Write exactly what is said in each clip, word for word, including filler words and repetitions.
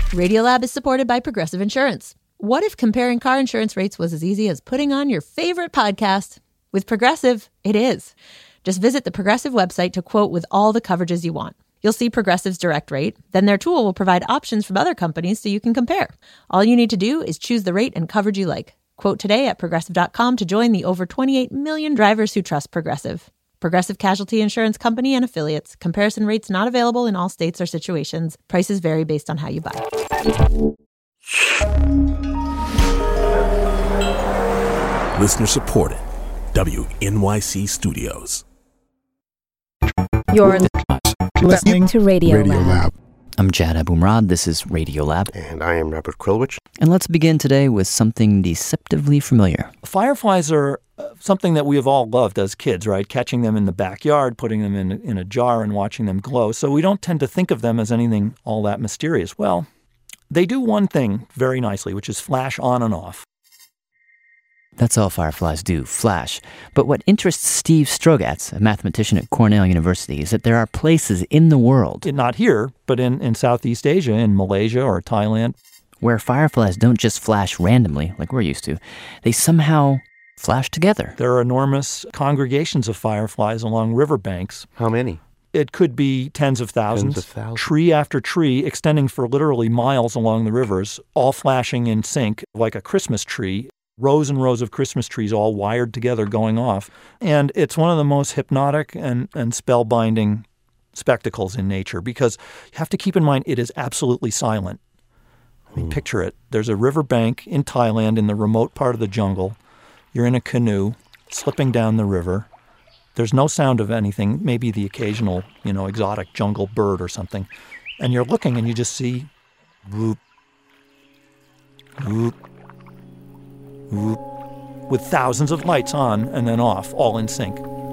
Radiolab is supported by Progressive Insurance. What if comparing car insurance rates was as easy as putting on your favorite podcast? With Progressive, it is. Just visit the Progressive website to quote with all the coverages you want. You'll see Progressive's direct rate. Then their tool will provide options from other companies so you can compare. All you need to do is choose the rate and coverage you like. Quote today at progressive dot com to join the over twenty-eight million drivers who trust Progressive. Progressive Casualty Insurance Company and Affiliates. Comparison rates not available in all states or situations. Prices vary based on how you buy. Listener supported. W N Y C Studios. You're listening to Radio, Radio Lab. Lab. I'm Jad Abumrad. This is Radiolab. And I am Robert Krulwich. And let's begin today with something deceptively familiar. Fireflies are uh, something that we have all loved as kids, right? Catching them in the backyard, putting them in, in a jar and watching them glow. So we don't tend to think of them as anything all that mysterious. Well, they do one thing very nicely, which is flash on and off. That's all fireflies do, flash. But what interests Steve Strogatz, a mathematician at Cornell University, is that there are places in the world, Not here, but in, in Southeast Asia, in Malaysia or Thailand, where fireflies don't just flash randomly like we're used to. They somehow flash together. there are enormous congregations of fireflies along riverbanks. How many? It could be tens of thousands. Tens of thousands. Tree after tree, extending for literally miles along the rivers, all flashing in sync like a Christmas tree. Rows and rows of Christmas trees all wired together going off. And it's one of the most hypnotic and, and spellbinding spectacles in nature because you have to keep in mind it is absolutely silent. I mean, picture it. There's a riverbank in Thailand in the remote part of the jungle. You're in a canoe slipping down the river. There's no sound of anything, maybe the occasional, you know, exotic jungle bird or something. And you're looking and you just see whoop, whoop, whoop, with thousands of lights on and then off, all in sync.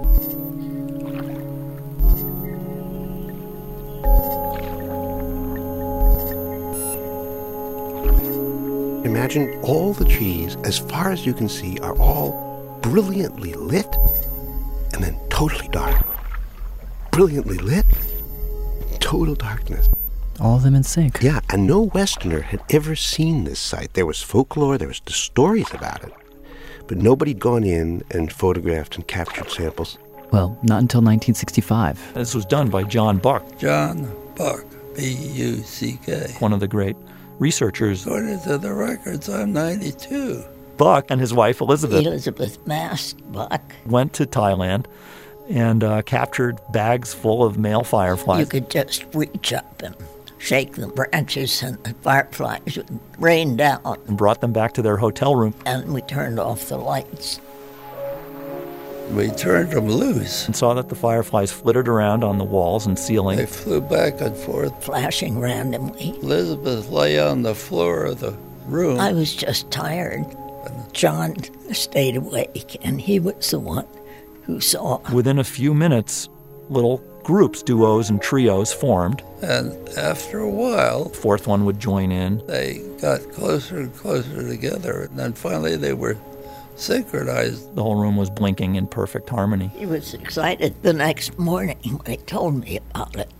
Imagine all the trees, as far as you can see, are all brilliantly lit and then totally dark. Brilliantly lit, total darkness. All of them in sync. Yeah, and no Westerner had ever seen this site. There was folklore, there was the stories about it, but nobody'd gone in and photographed and captured samples. Well, not until nineteen sixty-five. This was done by John Buck, John Buck, B U C K. one of the great researchers. According to the records, I'm ninety-two. Buck and his wife, Elizabeth, Elizabeth Mast Buck. went to Thailand and uh, captured bags full of male fireflies. You could just reach up and shake the branches and the fireflies would rain down. And brought them back to their hotel room. And we turned off the lights. We turned them loose. And saw that the fireflies flittered around on the walls and ceiling. They flew back and forth. Flashing randomly. Elizabeth lay on the floor of the room. I was just tired. John stayed awake, and he was the one who saw. Within a few minutes, little groups, duos and trios formed. And after a while, The fourth one would join in. they got closer and closer together. And then finally they were synchronized. The whole room was blinking in perfect harmony. He was excited the next morning when he told me about it.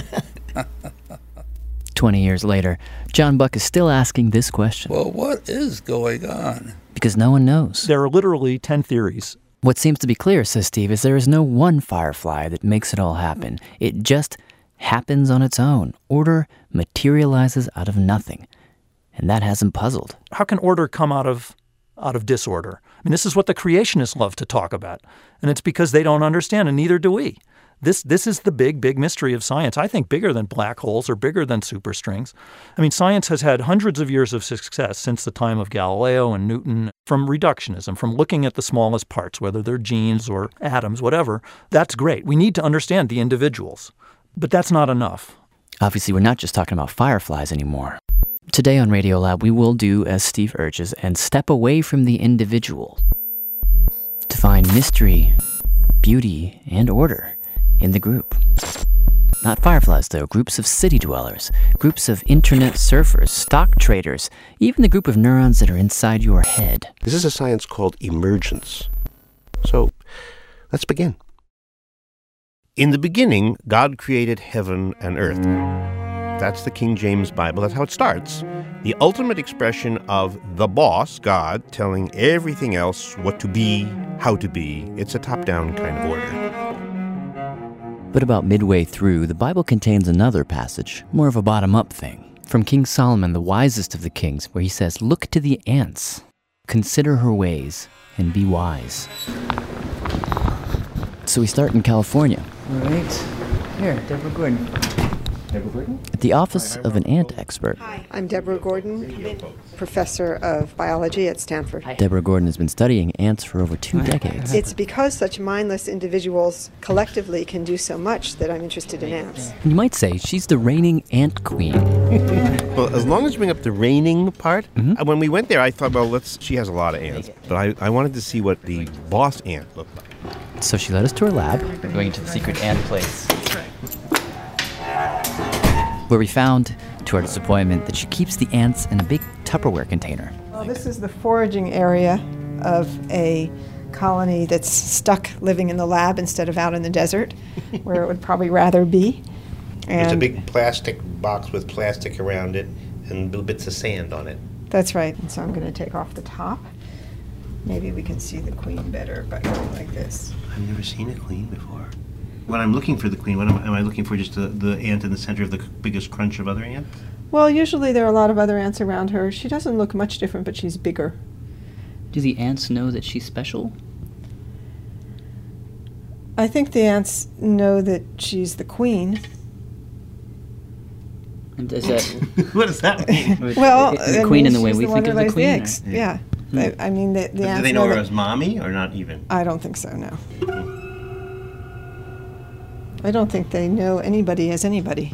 Twenty years later, John Buck is still asking this question. Well, what is going on? Because no one knows. There are literally ten theories. What seems to be clear, says Steve, is there is no one firefly that makes it all happen. It just happens on its own. Order materializes out of nothing. And that has him puzzled. How can order come out of out of disorder? I mean, this is what the creationists love to talk about. And it's because they don't understand, and neither do we. This this is the big, big mystery of science. I think bigger than black holes or bigger than superstrings. I mean, science has had hundreds of years of success since the time of Galileo and Newton from reductionism, from looking at the smallest parts, whether they're genes or atoms, whatever. That's great. We need to understand the individuals. But that's not enough. Obviously, we're not just talking about fireflies anymore. Today on Radiolab, we will do as Steve urges and step away from the individual to find mystery, beauty, and order in the group. Not fireflies, though. Groups of city dwellers, groups of internet surfers, stock traders, even the group of neurons that are inside your head. This is a science called emergence. So, let's begin. In the beginning, God created heaven and earth. That's the King James Bible. That's how it starts. The ultimate expression of the boss, God, telling everything else what to be, how to be. It's a top-down kind of order. But about midway through, the Bible contains another passage, more of a bottom-up thing, from King Solomon, the wisest of the kings, where he says, "Look to the ants, consider her ways, and be wise." So we start in California. All right. Here, Deborah Gordon. Deborah Gordon? At the office of an ant expert. Hi, I'm Deborah Gordon, professor of biology at Stanford. Deborah Gordon has been studying ants for over two decades. It's because such mindless individuals collectively can do so much that I'm interested in ants. You might say she's the reigning ant queen. Well, as long as you bring up the reigning part, Mm-hmm. when we went there, I thought, well, let's. She has a lot of ants, but I, I wanted to see what the boss ant looked like. So she led us to her lab, We're going into the secret ant place. where we found, to our disappointment, that she keeps the ants in a big Tupperware container. Well, this is the foraging area of a colony that's stuck living in the lab instead of out in the desert, where it would probably rather be. There's a And big plastic box with plastic around it and little bits of sand on it. that's right. And so I'm going to take off the top. Maybe we can see the queen better by going like this. I've never seen a queen before. When I'm looking for the queen, what am, am I looking for? Just the, the ant in the center of the biggest crunch of other ants? Well, usually there are a lot of other ants around her. She doesn't look much different, but she's bigger. Do the ants know that she's special? I think the ants know that she's the queen. And does that... What does that mean? Well, is I the queen mean, in the way she's we the one think that of the lays queen? or- eggs. Yeah. I, I mean, the, the Do ants they know her that- as mommy or not even? I don't think so, no. I don't think they know anybody as anybody.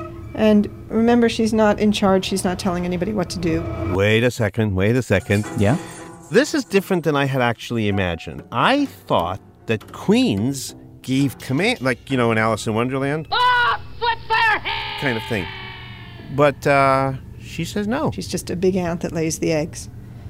And remember, she's not in charge. She's not telling anybody what to do. Wait a second, wait a second. Yeah? This is different than I had actually imagined. I thought that queens gave command, like, you know, in Alice in Wonderland. Ah, flip their head! Kind of thing. But uh, she says no. She's just a big ant that lays the eggs.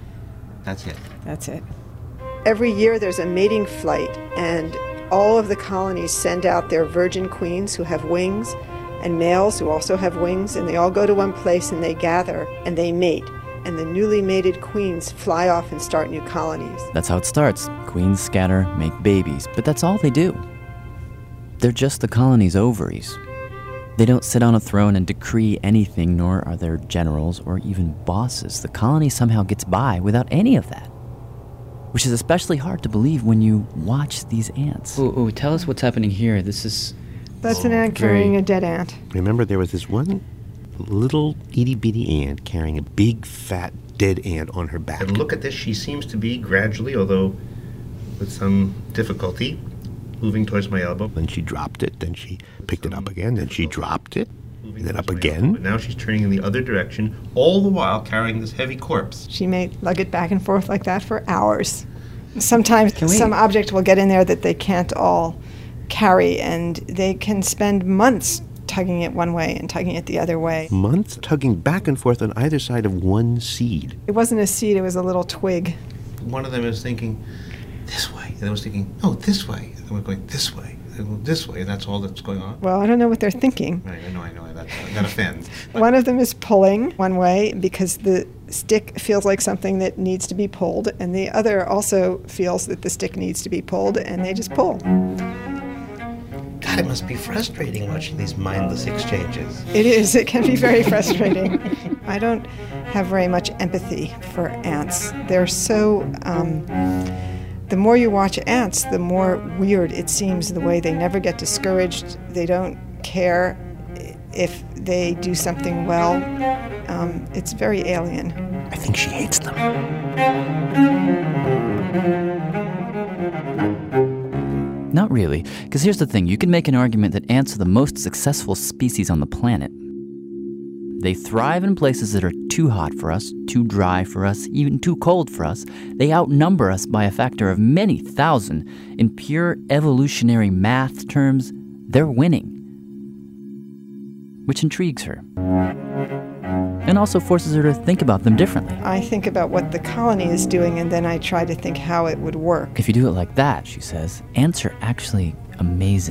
That's it. That's it. Every year there's a mating flight, and all of the colonies send out their virgin queens who have wings, and males who also have wings, and they all go to one place and they gather and they mate. And the newly mated queens fly off and start new colonies. That's how it starts. Queens scatter, make babies, but that's all they do. They're just the colony's ovaries. They don't sit on a throne and decree anything, nor are there generals or even bosses. The colony somehow gets by without any of that, which is especially hard to believe when you watch these ants. Oh, oh, tell us what's happening here. This is... That's an ant Very- carrying a dead ant. Remember, there was this one little itty-bitty ant carrying a big, fat, dead ant on her back. And look at this. She seems to be gradually, although with some difficulty, moving towards my elbow. Then she dropped it. Then she picked it up again. Then she dropped it. And then up again. But now she's turning in the other direction, all the while carrying this heavy corpse. She may lug it back and forth like that for hours. Sometimes we- some object will get in there that they can't all carry, and they can spend months tugging it one way and tugging it the other way. Months tugging back and forth on either side of one seed. It wasn't a seed, it was a little twig. One of them is thinking, this way. And I was thinking, oh, this way. And we're going this way. And this way. And that's all that's going on. Well, I don't know what they're thinking. Right, I know, I know. That, that offends. One of them is pulling one way because the stick feels like something that needs to be pulled, and the other also feels that the stick needs to be pulled, and they just pull. God, it must be frustrating watching these mindless exchanges. It is. It can be very frustrating. I don't have very much empathy for ants. They're so... Um, the more you watch ants, the more weird it seems the way they never get discouraged. They don't care if they do something well. Um, it's very alien. I think she hates them. Not really, because here's the thing. You can make an argument that ants are the most successful species on the planet. They thrive in places that are too hot for us, too dry for us, even too cold for us. They outnumber us by a factor of many thousand. In pure evolutionary math terms, they're winning. Which intrigues her. And also forces her to think about them differently. I think about what the colony is doing, and then I try to think how it would work. If you do it like that, she says, ants are actually amazing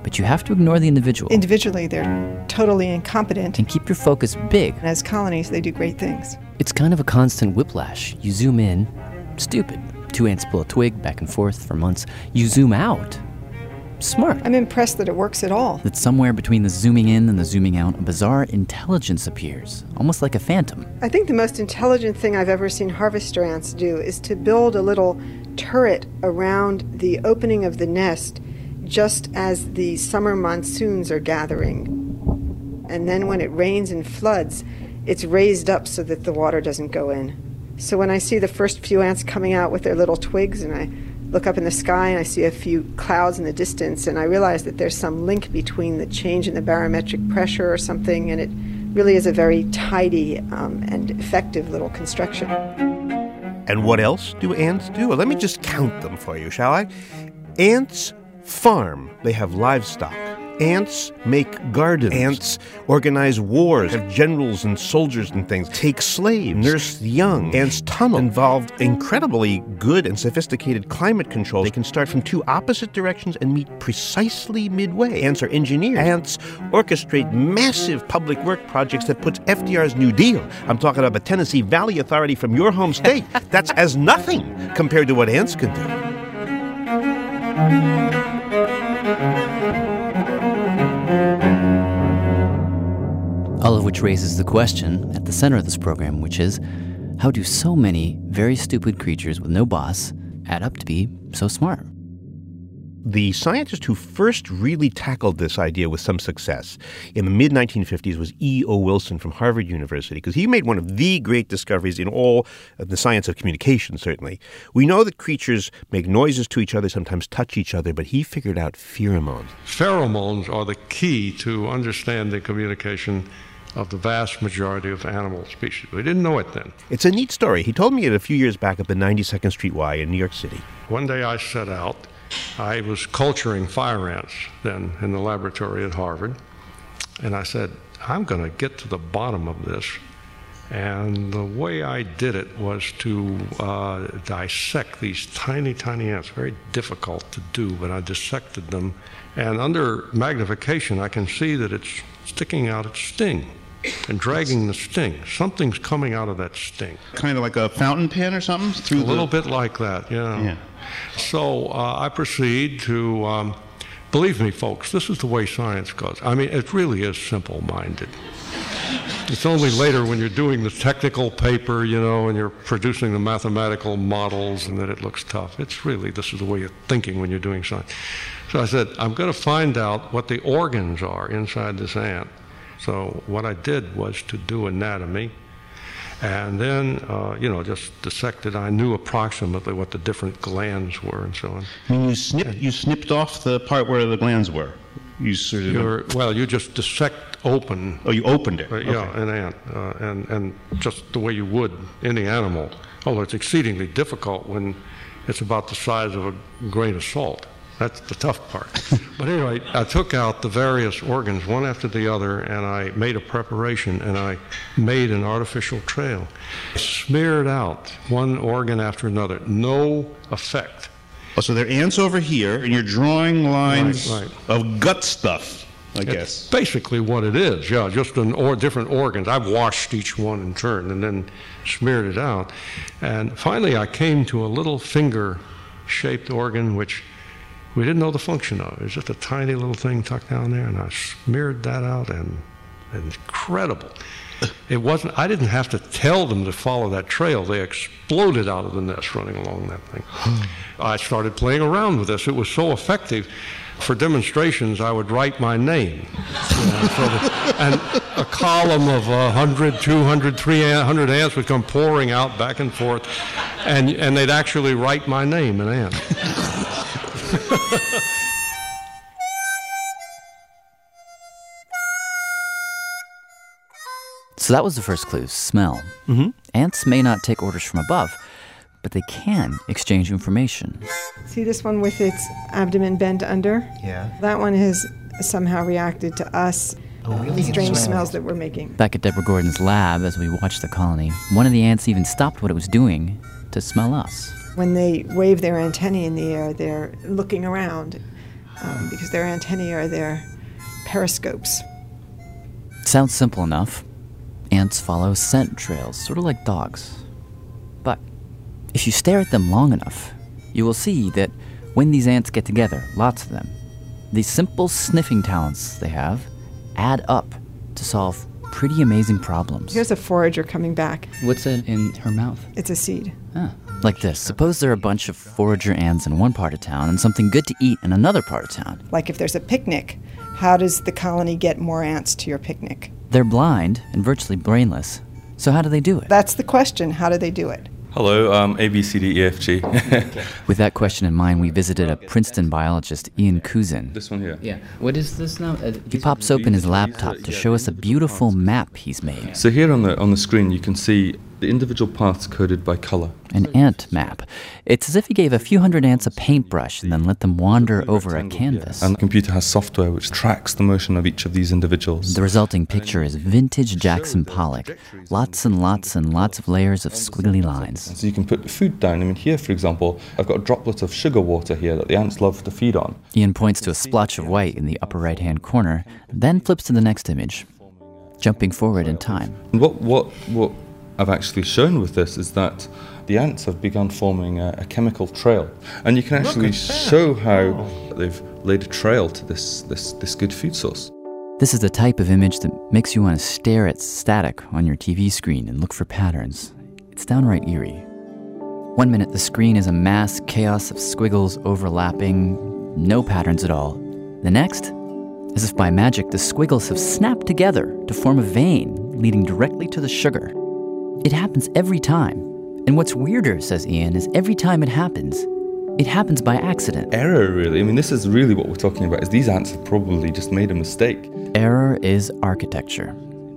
But you have to ignore the individual. Individually, they're totally incompetent. And keep your focus big. And as colonies, they do great things. It's kind of a constant whiplash. You zoom in, stupid. Two ants pull a twig back and forth for months. You zoom out, smart. I'm impressed that it works at all. That somewhere between the zooming in and the zooming out, a bizarre intelligence appears, almost like a phantom. I think the most intelligent thing I've ever seen harvester ants do is to build a little turret around the opening of the nest just as the summer monsoons are gathering. And then when it rains and floods, it's raised up so that the water doesn't go in. So when I see the first few ants coming out with their little twigs, and I look up in the sky and I see a few clouds in the distance, and I realize that there's some link between the change in the barometric pressure or something, and it really is a very tidy um, and effective little construction. And what else do ants do? Well, let me just count them for you, shall I? Ants farm. They have livestock. Ants make gardens. Ants organize wars, have generals and soldiers and things, take slaves, nurse the young. Ants tunnel, involved incredibly good and sophisticated climate control. They can start from two opposite directions and meet precisely midway. Ants are engineers. Ants orchestrate massive public work projects that puts F D R's New Deal. I'm talking about the Tennessee Valley Authority from your home state. That's as nothing compared to what ants can do. All of which raises the question at the center of this program, which is, how do so many very stupid creatures with no boss add up to be so smart? The scientist who first really tackled this idea with some success in the mid nineteen fifties was E O Wilson from Harvard University, because he made one of the great discoveries in all of the science of communication, certainly. We know that creatures make noises to each other, sometimes touch each other, but he figured out pheromones. Pheromones are the key to understanding communication of the vast majority of animal species. We didn't know it then. It's a neat story. He told me it a few years back at the ninety-second Street Y in New York City. One day I set out. I was culturing fire ants then in the laboratory at Harvard, and I said, I'm going to get to the bottom of this. And the way I did it was to uh, dissect these tiny, tiny ants. Very difficult to do, but I dissected them. And under magnification, I can see that it's sticking out its sting and dragging the sting. Something's coming out of that sting. Kind of like a fountain pen or something? Through a the... little bit like that, yeah. yeah. So uh, I proceed to, um, believe me, folks, this is the way science goes. I mean, it really is simple-minded. It's only later when you're doing the technical paper, you know, and you're producing the mathematical models and that it looks tough. It's really, this is the way you're thinking when you're doing science. So I said, I'm going to find out what the organs are inside this ant. So what I did was to do anatomy, and then, uh, you know, just dissected. I knew approximately what the different glands were and so on. And you snipped, you snipped off the part where the glands were? You sort of... You're, well, you just dissect open. Oh, you opened it? Uh, yeah, okay. An ant, uh, and, and just the way you would any animal. Although it's exceedingly difficult when it's about the size of a grain of salt. That's the tough part. But anyway, I took out the various organs one after the other, and I made a preparation, and I made an artificial trail. I smeared out one organ after another. No effect. Oh, so there are ants over here, and you're drawing lines right, right. of gut stuff, I it's guess. Basically what it is, yeah, just an or different organs. I've washed each one in turn and then smeared it out. And finally I came to a little finger-shaped organ, which we didn't know the function of. It was just a tiny little thing tucked down there, and I smeared that out, and, and incredible. It wasn't, I didn't have to tell them to follow that trail. They exploded out of the nest running along that thing. I started playing around with this. It was so effective. For demonstrations, I would write my name. You know, so that, and a column of one hundred, two hundred, three hundred ants would come pouring out back and forth, and, and they'd actually write my name, an ant. So that was the first clue, smell. Mm-hmm. Ants may not take orders from above, but they can exchange information. See this one with its abdomen bent under? Yeah. That one has somehow reacted to us. Oh, really? Strange smells that we're making. Back at Deborah Gordon's lab, as we watched the colony, one of the ants even stopped what it was doing to smell us. When they wave their antennae in the air, they're looking around. um, because their antennae are their periscopes. Sounds simple enough. Ants follow scent trails, sort of like dogs. But if you stare at them long enough, you will see that when these ants get together, lots of them, these simple sniffing talents they have add up to solve pretty amazing problems. Here's a forager coming back. What's that in her mouth? It's a seed. Ah, like this. Suppose there are a bunch of forager ants in one part of town and something good to eat in another part of town. Like if there's a picnic, how does the colony get more ants to your picnic? They're blind and virtually brainless. So how do they do it? That's the question. How do they do it? Hello, um, A, B, C, D, E, F, G. With that question in mind, we visited a Princeton biologist, Ian Kuzin. This one here. Yeah. What is this now? Uh, he pops open his laptop to show us a beautiful map he's made. So here on the on the screen, you can see the individual paths coded by color. An ant map. It's as if he gave a few hundred ants a paintbrush and then let them wander over a canvas. And the computer has software which tracks the motion of each of these individuals. The resulting picture is vintage Jackson Pollock. Lots and lots and lots of layers of squiggly lines. So you can put food down. I mean, here, for example, I've got a droplet of sugar water here that the ants love to feed on. Ian points to a splotch of white in the upper right-hand corner, then flips to the next image, jumping forward in time. And what, what, what I've actually shown with this is that the ants have begun forming a, a chemical trail. And you can actually show how they've laid a trail to this, this, this good food source. This is the type of image that makes you want to stare at static on your T V screen and look for patterns. It's downright eerie. One minute the screen is a mass chaos of squiggles overlapping, no patterns at all. The next, as if by magic, the squiggles have snapped together to form a vein leading directly to the sugar. It happens every time. And what's weirder, says Ian, is every time it happens, it happens by accident. Error, really. I mean, this is really what we're talking about, is these ants have probably just made a mistake. Error is architecture.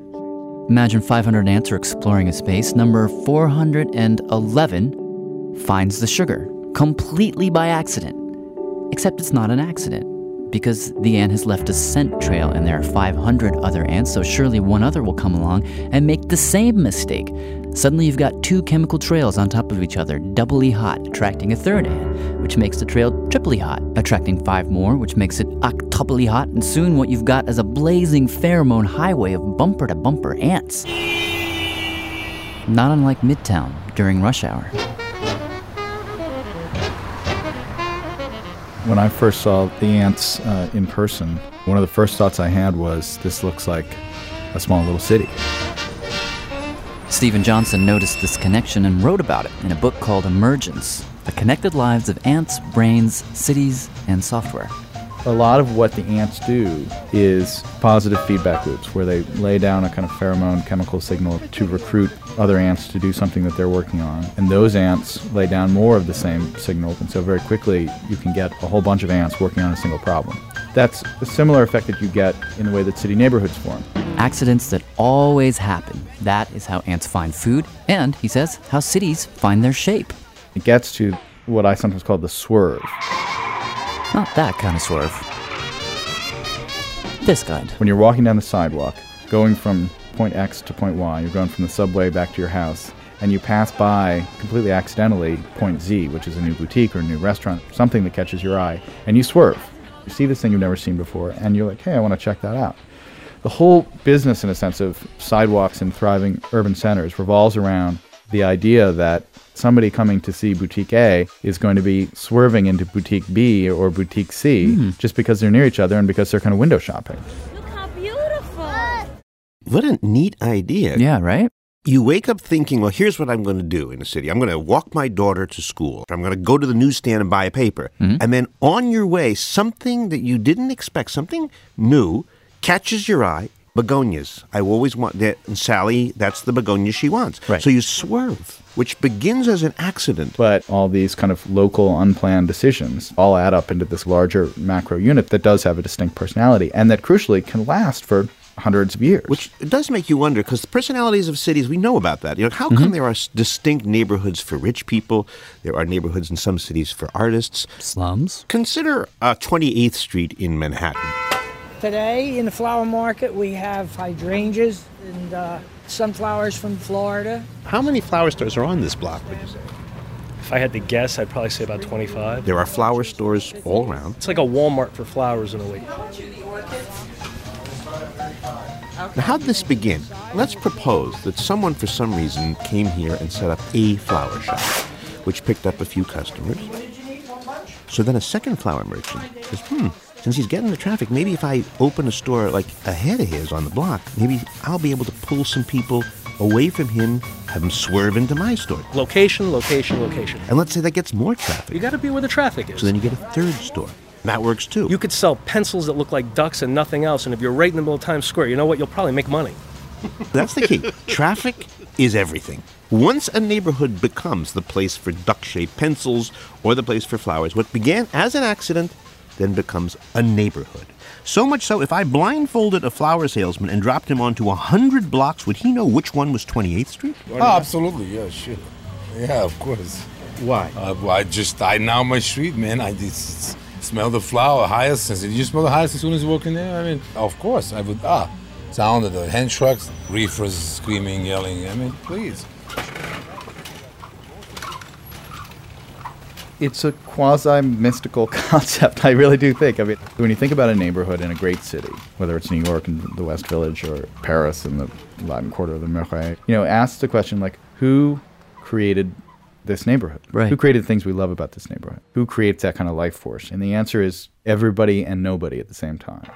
Imagine five hundred ants are exploring a space. Number four hundred eleven finds the sugar, completely by accident. Except it's not an accident, because the ant has left a scent trail and there are five hundred other ants, so surely one other will come along and make the same mistake. Suddenly you've got two chemical trails on top of each other, doubly hot, attracting a third ant, which makes the trail triply hot, attracting five more, which makes it octuply hot, and soon what you've got is a blazing pheromone highway of bumper-to-bumper ants. Not unlike Midtown during rush hour. When I first saw the ants uh, in person, one of the first thoughts I had was, this looks like a small little city. Stephen Johnson noticed this connection and wrote about it in a book called Emergence, The Connected Lives of Ants, Brains, Cities, and Software. A lot of what the ants do is positive feedback loops, where they lay down a kind of pheromone chemical signal to recruit other ants to do something that they're working on. And those ants lay down more of the same signal, and so very quickly you can get a whole bunch of ants working on a single problem. That's a similar effect that you get in the way that city neighborhoods form. Accidents that always happen. That is how ants find food, and, he says, how cities find their shape. It gets to what I sometimes call the swerve. Not that kind of swerve. This kind. When you're walking down the sidewalk, going from point X to point Y, you're going from the subway back to your house, and you pass by, completely accidentally, point Z, which is a new boutique or a new restaurant, something that catches your eye, and you swerve. You see this thing you've never seen before, and you're like, hey, I want to check that out. The whole business, in a sense, of sidewalks in thriving urban centers revolves around the idea that somebody coming to see Boutique A is going to be swerving into Boutique B or Boutique C mm. just because they're near each other and because they're kind of window shopping. Look how beautiful! What a neat idea. Yeah, right? You wake up thinking, well, here's what I'm going to do in the city. I'm going to walk my daughter to school. I'm going to go to the newsstand and buy a paper. Mm-hmm. And then on your way, something that you didn't expect, something new, catches your eye. Begonias. I always want that. And Sally, that's the begonia she wants. Right. So you swerve, which begins as an accident. But all these kind of local, unplanned decisions all add up into this larger macro unit that does have a distinct personality and that, crucially, can last for hundreds of years. Which does make you wonder, because the personalities of cities, we know about that. You know, how come mm-hmm. there are distinct neighborhoods for rich people? There are neighborhoods in some cities for artists. Slums? Consider uh, twenty-eighth Street in Manhattan. Today in the flower market we have hydrangeas and uh, sunflowers from Florida. How many flower stores are on this block, would you say? If I had to guess, I'd probably say about twenty-five. There are flower stores all around. It's like a Walmart for flowers in a way. Now, how'd this begin? Let's propose that someone, for some reason, came here and set up a flower shop, which picked up a few customers. So then a second flower merchant says, hmm, since he's getting the traffic, maybe if I open a store like ahead of his on the block, maybe I'll be able to pull some people away from him, have them swerve into my store. Location, location, location. And let's say that gets more traffic. You got to be where the traffic is. So then you get a third store. That works too. You could sell pencils that look like ducks and nothing else, and if you're right in the middle of Times Square, you know what? You'll probably make money. That's the key. Traffic is everything. Once a neighborhood becomes the place for duck-shaped pencils or the place for flowers, what began as an accident then becomes a neighborhood. So much so, if I blindfolded a flower salesman and dropped him onto a hundred blocks, would he know which one was twenty-eighth Street? Oh, absolutely, yeah, sure. Yeah, of course. Why? Uh, well, I just, I know my street, man. I just smell the flower, hyacinths. Did you smell the hyacinths as soon as you walk in there? I mean, of course, I would, ah, sound of the hand trucks, reefers screaming, yelling. I mean, please. It's a quasi-mystical concept, I really do think. I mean, when you think about a neighborhood in a great city, whether it's New York in the West Village or Paris in the Latin Quarter of the Marais, you know, ask the question, like, who created this neighborhood? Right. Who created the things we love about this neighborhood? Who creates that kind of life force? And the answer is everybody and nobody at the same time.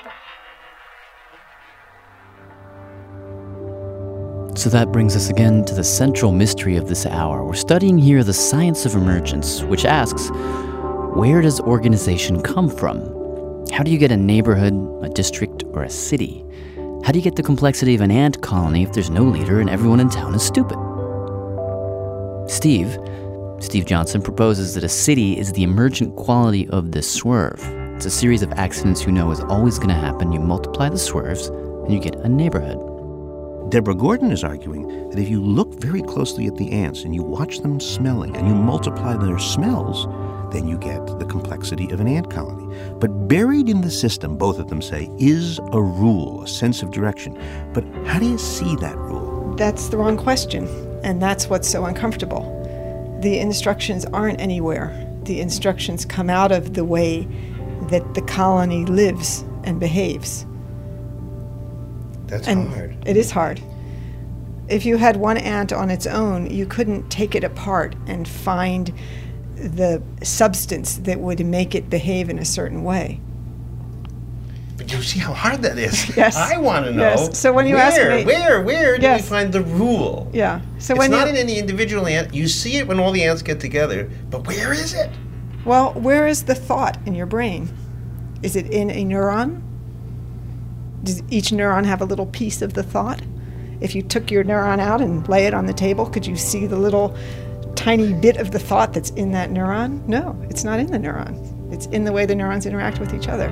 So that brings us again to the central mystery of this hour. We're studying here the science of emergence, which asks, where does organization come from? How do you get a neighborhood, a district, or a city? How do you get the complexity of an ant colony if there's no leader and everyone in town is stupid? Steve, Steve Johnson, proposes that a city is the emergent quality of this swerve. It's a series of accidents you know is always going to happen. You multiply the swerves, and you get a neighborhood. Deborah Gordon is arguing that if you look very closely at the ants and you watch them smelling and you multiply their smells, then you get the complexity of an ant colony. But buried in the system, both of them say, is a rule, a sense of direction. But how do you see that rule? That's the wrong question, and that's what's so uncomfortable. The instructions aren't anywhere. The instructions come out of the way that the colony lives and behaves. That's and hard. It is hard. If you had one ant on its own, you couldn't take it apart and find the substance that would make it behave in a certain way. But you see how hard that is. Yes. I want to know. Yes. So when you where, ask me, where, where do yes. we find the rule? Yeah. So it's when not you, in any individual ant. You see it when all the ants get together, but where is it? Well, where is the thought in your brain? Is it in a neuron? Does each neuron have a little piece of the thought? If you took your neuron out and lay it on the table, could you see the little tiny bit of the thought that's in that neuron? No, it's not in the neuron. It's in the way the neurons interact with each other.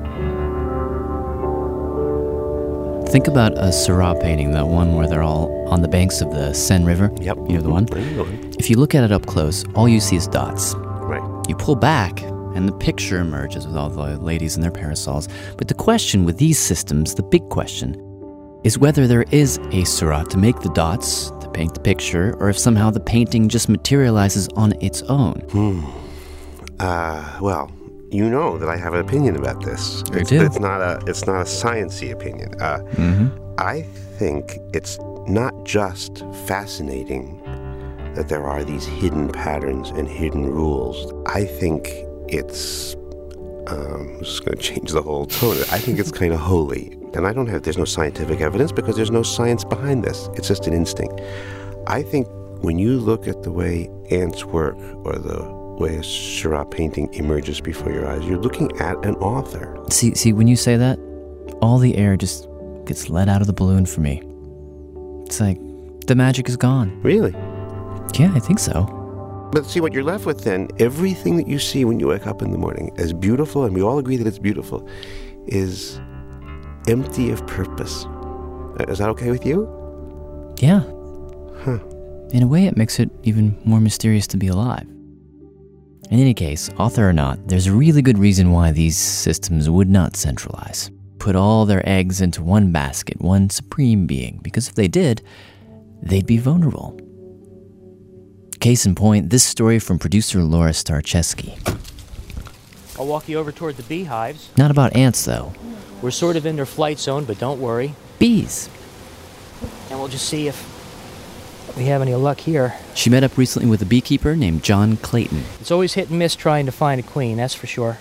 Think about a Seurat painting, the one where they're all on the banks of the Seine River. Yep. You know the one? If you look at it up close, all you see is dots. Right. You pull back, and the picture emerges with all the ladies in their parasols. But the question with these systems, the big question, is whether there is a Seurat to make the dots, to paint the picture, or if somehow the painting just materializes on its own. Hmm. Uh, well, you know that I have an opinion about this. You it's, do. It's not a, it's not a science-y opinion. Uh, mm-hmm. I think it's not just fascinating that there are these hidden patterns and hidden rules. I think it's, um, I'm just going to change the whole tone. I think it's kind of holy. And I don't have, there's no scientific evidence because there's no science behind this. It's just an instinct. I think when you look at the way ants work or the way a Seurat painting emerges before your eyes, you're looking at an author. See, see, when you say that, all the air just gets let out of the balloon for me. It's like the magic is gone. Really? Yeah, I think so. But see, what you're left with then, everything that you see when you wake up in the morning, as beautiful, and we all agree that it's beautiful, is empty of purpose. Is that okay with you? Yeah. Huh. In a way, it makes it even more mysterious to be alive. In any case, author or not, there's a really good reason why these systems would not centralize. Put all their eggs into one basket, one supreme being, because if they did, they'd be vulnerable. Case in point, this story from producer Laura Starcheski. I'll walk you over toward the beehives. Not about ants, though. We're sort of in their flight zone, but don't worry. Bees. And we'll just see if we have any luck here. She met up recently with a beekeeper named John Clayton. It's always hit and miss trying to find a queen, that's for sure.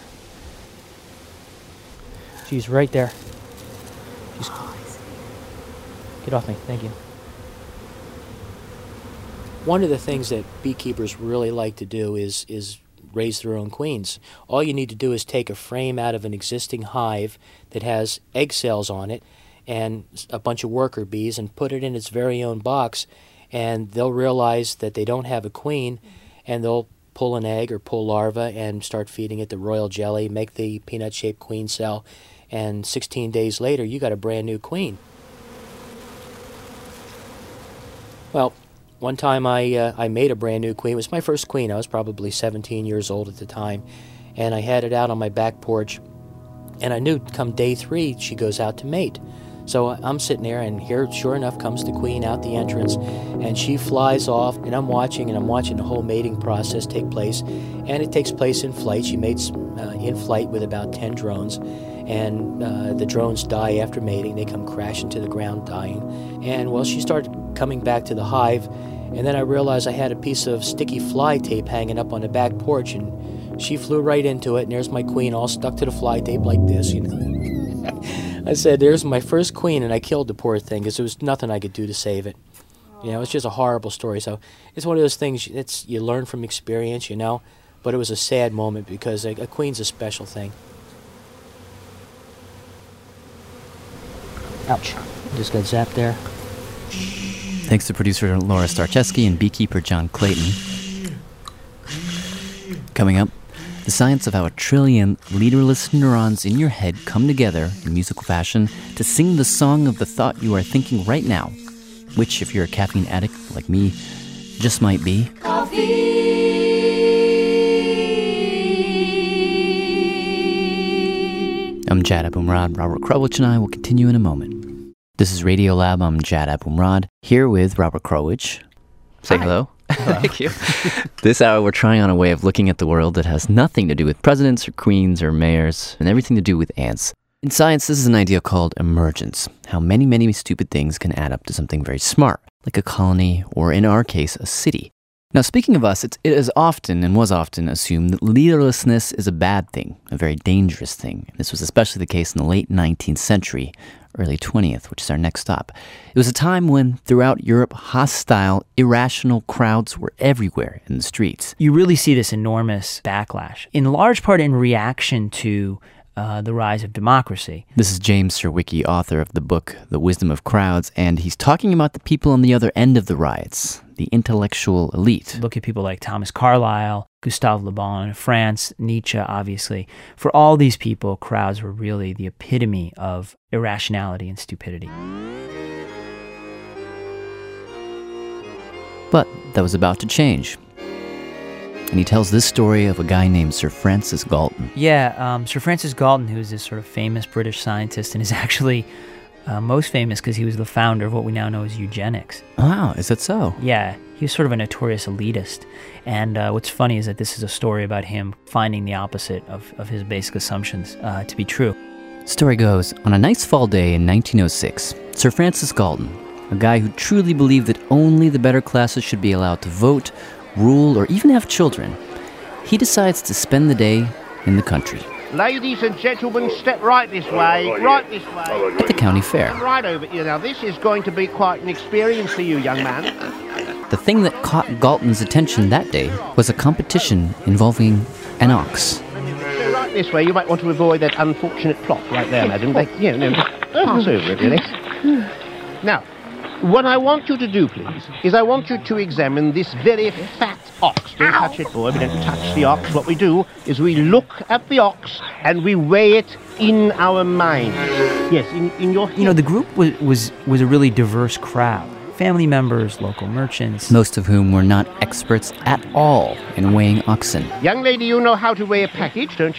She's right there. She's... Get off me, thank you. One of the things that beekeepers really like to do is is raise their own queens. All you need to do is take a frame out of an existing hive that has egg cells on it and a bunch of worker bees and put it in its very own box, and they'll realize that they don't have a queen, and they'll pull an egg or pull larva and start feeding it the royal jelly, make the peanut-shaped queen cell, and sixteen days later you got a brand new queen. Well, one time I uh, I made a brand new queen. It was my first queen. I was probably seventeen years old at the time. And I had it out on my back porch. And I knew come day three, she goes out to mate. So I'm sitting there, and here, sure enough, comes the queen out the entrance. And she flies off, and I'm watching, and I'm watching the whole mating process take place. And it takes place in flight. She mates uh, in flight with about ten drones. And uh, the drones die after mating. They come crashing to the ground dying. And, well, she started coming back to the hive. And then I realized I had a piece of sticky fly tape hanging up on the back porch, and she flew right into it, and there's my queen all stuck to the fly tape like this, you know. I said, there's my first queen, and I killed the poor thing because there was nothing I could do to save it. You know, it's just a horrible story. So it's one of those things it's you learn from experience, you know, but it was a sad moment because a, a queen's a special thing. Ouch. Just got zapped there. Thanks to producer Laura Starcheski and beekeeper John Clayton. Coming up, the science of how a trillion leaderless neurons in your head come together in musical fashion to sing the song of the thought you are thinking right now, which, if you're a caffeine addict like me, just might be coffee. I'm Jad Abumrad. Robert Krulwich and I will continue in a moment. This is Radiolab. I'm Jad Abumrad, here with Robert Krulwich. Say Hi. hello. Hello. Thank you. This hour, we're trying on a way of looking at the world that has nothing to do with presidents or queens or mayors and everything to do with ants. In science, this is an idea called emergence, how many, many stupid things can add up to something very smart, like a colony or, in our case, a city. Now, speaking of us, it's, it is often and was often assumed that leaderlessness is a bad thing, a very dangerous thing. This was especially the case in the late nineteenth century, early twentieth, which is our next stop. It was a time when, throughout Europe, hostile, irrational crowds were everywhere in the streets. You really see this enormous backlash, in large part in reaction to uh, the rise of democracy. This is James Surowiecki, author of the book The Wisdom of Crowds, and he's talking about the people on the other end of the riots, the intellectual elite. Look at people like Thomas Carlyle, Gustave Le Bon, France, Nietzsche, obviously. For all these people, crowds were really the epitome of irrationality and stupidity. But that was about to change. And he tells this story of a guy named Sir Francis Galton. Yeah, um, Sir Francis Galton, who is this sort of famous British scientist and is actually uh, most famous because he was the founder of what we now know as eugenics. Wow, is that so? Yeah, he was sort of a notorious elitist. And uh, what's funny is that this is a story about him finding the opposite of, of his basic assumptions uh, to be true. Story goes, on a nice fall day in nineteen oh six, Sir Francis Galton, a guy who truly believed that only the better classes should be allowed to vote, rule, or even have children, he decides to spend the day in the country. Ladies and gentlemen, step right this way, right this way. At the county fair. Right over here. Now, this is going to be quite an experience for you, young man. The thing that caught Galton's attention that day was a competition involving an ox. So right this way, you might want to avoid that unfortunate plot right there, madam. They, you know, pass over it, really. Now, what I want you to do, please, is I want you to examine this very fat ox. Don't touch it, boy. We don't touch the ox. What we do is we look at the ox and we weigh it in our mind. Yes, in, in your head. You know, the group was, was, was a really diverse crowd. Family members, local merchants. Most of whom were not experts at all in weighing oxen. Young lady, you know how to weigh a package, don't you? Of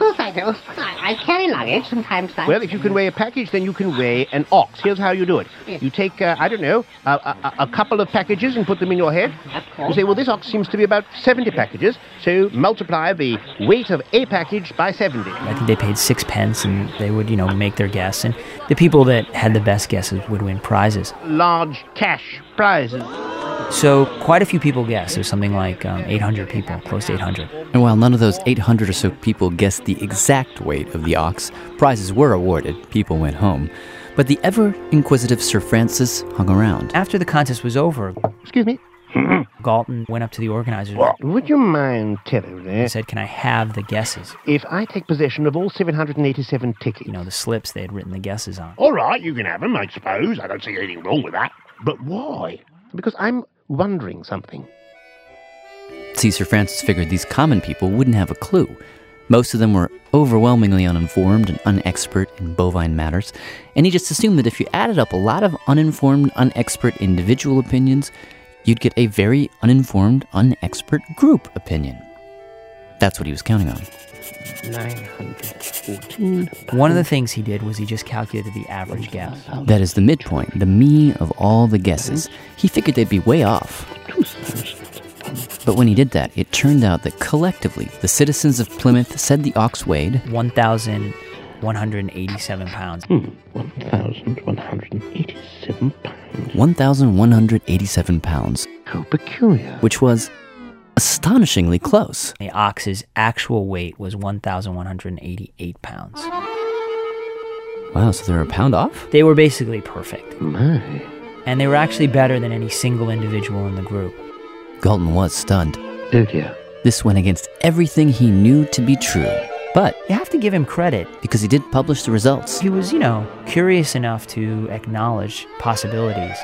course I do. I, I carry luggage sometimes. I... Well, if you can weigh a package, then you can weigh an ox. Here's how you do it. You take, uh, I don't know, a, a, a couple of packages and put them in your head. Of course. You say, well, this ox seems to be about seventy packages, so multiply the weight of a package by seventy. I think they paid six pence, and they would, you know, make their guess. And the people that had the best guesses would win prizes. Large cash prizes. So quite a few people guessed. There's something like um, eight hundred people, close to eight hundred. And while none of those eight hundred or so people guessed the exact weight of the ox, prizes were awarded, people went home. But the ever-inquisitive Sir Francis hung around. After the contest was over... Excuse me? Galton went up to the organizers. Would you mind telling me? He said, can I have the guesses? If I take possession of all seven hundred eighty-seven tickets... You know, the slips they had written the guesses on. All right, you can have them, I suppose. I don't see anything wrong with that. But why? Because I'm wondering something. See, Sir Francis figured these common people wouldn't have a clue. Most of them were overwhelmingly uninformed and unexpert in bovine matters, and he just assumed that if you added up a lot of uninformed, unexpert individual opinions, you'd get a very uninformed, unexpert group opinion. That's what he was counting on. nine hundred fourteen. One of the things he did was he just calculated the average guess. That is the midpoint, the mean of all the guesses. He figured they'd be way off. But when he did that, it turned out that collectively, the citizens of Plymouth said the ox weighed one thousand one hundred eighty-seven pounds. Hmm, one thousand one hundred eighty-seven pounds. one thousand one hundred eighty-seven pounds. How peculiar. Which was astonishingly close. The ox's actual weight was one thousand one hundred eighty-eight pounds. Wow, so they were a pound off? They were basically perfect. My. And they were actually better than any single individual in the group. Galton was stunned. Oh dear. This went against everything he knew to be true. But you have to give him credit. Because he did publish the results. He was, you know, curious enough to acknowledge possibilities.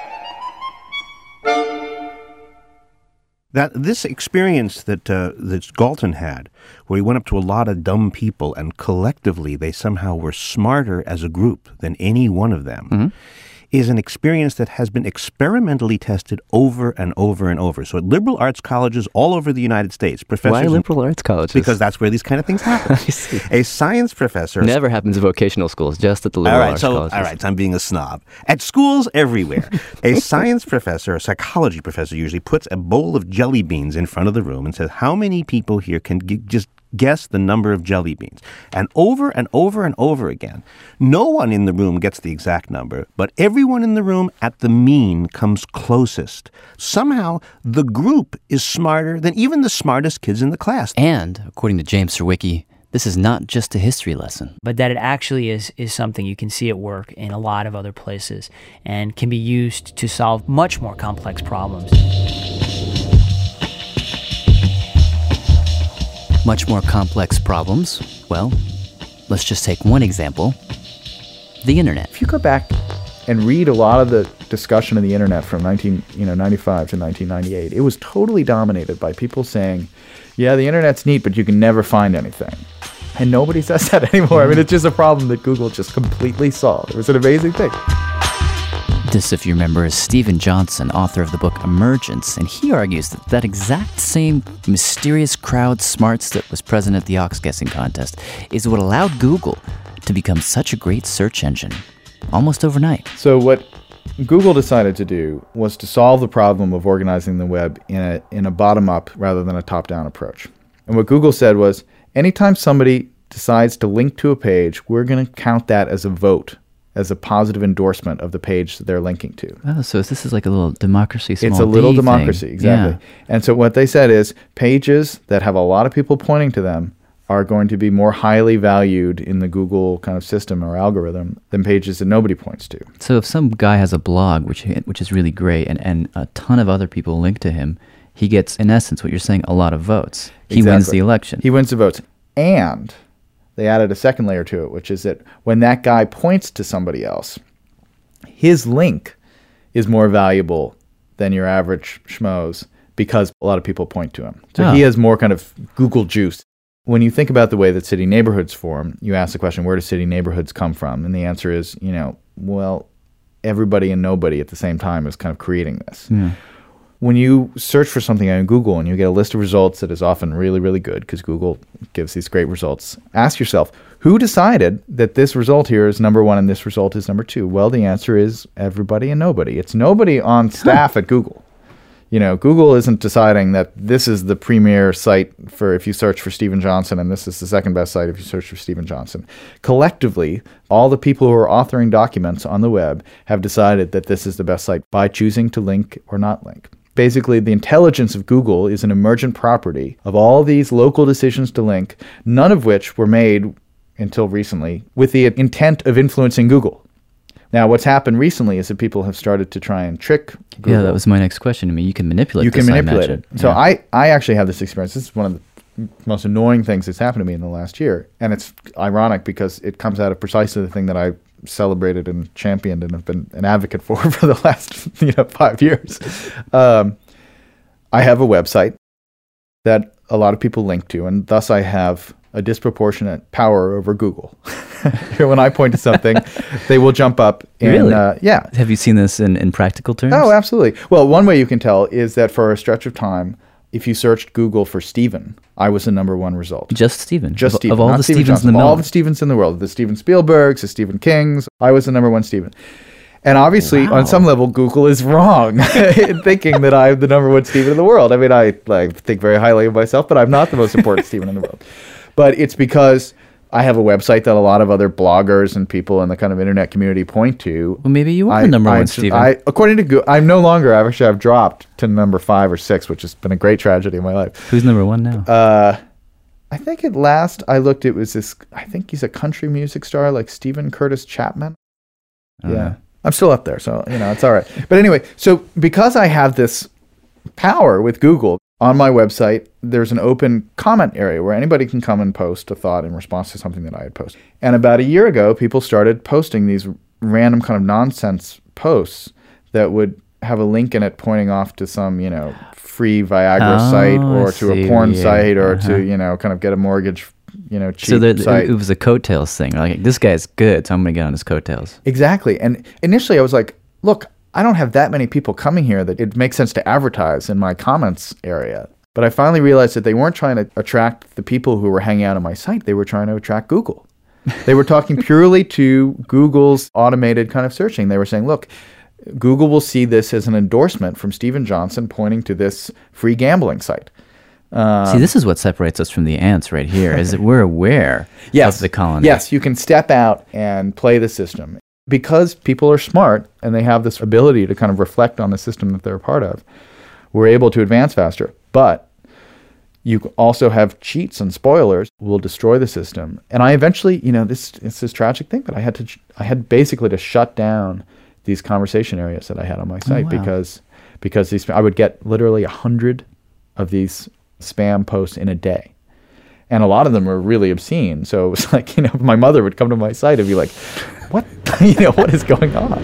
That this experience that uh, that Galton had, where he went up to a lot of dumb people and collectively they somehow were smarter as a group than any one of them, mm-hmm. is an experience that has been experimentally tested over and over and over. So at liberal arts colleges all over the United States, professors... Why liberal arts colleges? Because that's where these kind of things happen. A science professor... Never happens at vocational schools, just at the liberal all right, arts so, colleges. All right, so I'm being a snob. At schools everywhere, a science professor, a psychology professor usually, puts a bowl of jelly beans in front of the room and says, how many people here can g- just... guess the number of jelly beans. And over and over and over again, no one in the room gets the exact number, but everyone in the room at the mean comes closest. Somehow, the group is smarter than even the smartest kids in the class. And, according to James Surowiecki, this is not just a history lesson. But that it actually is, is something you can see at work in a lot of other places and can be used to solve much more complex problems. Much more complex problems? Well, let's just take one example. The internet. If you go back and read a lot of the discussion of the internet from nineteen ninety-five to nineteen ninety-eight, it was totally dominated by people saying, yeah, the internet's neat, but you can never find anything. And nobody says that anymore. I mean, it's just a problem that Google just completely solved. It was an amazing thing. This, if you remember, is Stephen Johnson, author of the book Emergence, and he argues that that exact same mysterious crowd smarts that was present at the ox guessing contest is what allowed Google to become such a great search engine, almost overnight. So what Google decided to do was to solve the problem of organizing the web in a in a bottom-up rather than a top-down approach. And what Google said was, anytime somebody decides to link to a page, we're going to count that as a vote, as a positive endorsement of the page that they're linking to. Oh, so this is like a little democracy, small It's a little d democracy, thing. exactly. Yeah. And so what they said is pages that have a lot of people pointing to them are going to be more highly valued in the Google kind of system or algorithm than pages that nobody points to. So if some guy has a blog, which which is really great, and, and a ton of other people link to him, he gets, in essence, what you're saying, a lot of votes. He Exactly. wins the election. He wins the votes. And they added a second layer to it, which is that when that guy points to somebody else, his link is more valuable than your average schmoes because a lot of people point to him. So Oh. he has more kind of Google juice. When you think about the way that city neighborhoods form, you ask the question, where do city neighborhoods come from? And the answer is, you know, well, everybody and nobody at the same time is kind of creating this. Yeah. when you search for something on Google and you get a list of results that is often really, really good because Google gives these great results, ask yourself, who decided that this result here is number one and this result is number two? Well, the answer is everybody and nobody. It's nobody on staff at Google. You know, Google isn't deciding that this is the premier site for if you search for Steven Johnson and this is the second best site if you search for Steven Johnson. Collectively, all the people who are authoring documents on the web have decided that this is the best site by choosing to link or not link. Basically, the intelligence of Google is an emergent property of all these local decisions to link, none of which were made until recently with the intent of influencing Google. Now, what's happened recently is that people have started to try and trick Google. Yeah, that was my next question. I mean, you can manipulate You this, can manipulate it. So Yeah. I, I actually have this experience. This is one of the most annoying things that's happened to me in the last year. And it's ironic because it comes out of precisely the thing that I celebrated and championed and have been an advocate for for the last you know five years. Um, I have a website that a lot of people link to, and thus I have a disproportionate power over Google. When I point to something, they will jump up. And, Really? Uh, yeah. Have you seen this in, in practical terms? Oh, absolutely. Well, one way you can tell is that for a stretch of time, if you searched Google for Steven, I was the number one result. Just Steven? Just Of- Steven. of all not the Steven Stevens in Johnson. the All middle. the Stevens in the world. The Steven Spielbergs, the Stephen Kings. I was the number one Steven. And obviously, on some level, Google is wrong in thinking that I'm the number one Steven in the world. I mean, I like think very highly of myself, but I'm not the most important Steven in the world. But it's because I have a website that a lot of other bloggers and people in the kind of internet community point to. Well, maybe you are I, the number I, one Steven. I, according to Google, I'm no longer. I've actually I've dropped to number five or six, which has been a great tragedy in my life. Who's number one now? Uh, I think at last I looked, it was this. I think he's a country music star, like Stephen Curtis Chapman. Oh, Yeah, yeah. I'm still up there, so you know it's all right. But anyway, so because I have this power with Google on my website, there's an open comment area where anybody can come and post a thought in response to something that I had posted. And about a year ago, people started posting these random kind of nonsense posts that would have a link in it pointing off to some, you know, free Viagra Oh, site or I to a see. porn Yeah. site or Uh-huh. to, you know, kind of get a mortgage, you know, cheap So there, site. it was a coattails thing. Like, this guy's good, so I'm going to get on his coattails. Exactly. And initially I was like, look, I don't have that many people coming here that it makes sense to advertise in my comments area. But I finally realized that they weren't trying to attract the people who were hanging out on my site. They were trying to attract Google. They were talking purely to Google's automated kind of searching. They were saying, look, Google will see this as an endorsement from Steven Johnson pointing to this free gambling site. Um, See, this is what separates us from the ants right here, is that we're aware yes, of the colony. Yes, you can step out and play the system. Because people are smart and they have this ability to kind of reflect on the system that they're a part of, we're able to advance faster. But you also have cheats and spoilers who will destroy the system. And I eventually, you know, this it's this tragic thing, but I had to, I had basically to shut down these conversation areas that I had on my site wow. because because these I would get literally a hundred of these spam posts in a day. And a lot of them were really obscene. So it was like, you know, my mother would come to my site and be like, what, you know, what is going on?